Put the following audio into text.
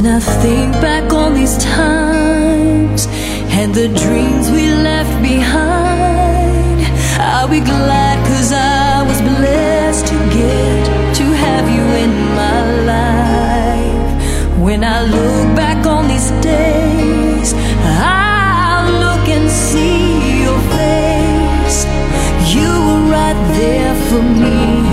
When I think back on these times and the dreams we left behind, I'll be glad 'cause I was blessed to get to have you in my life. When I look back on these days, I'll look and see your face. You were right there for me.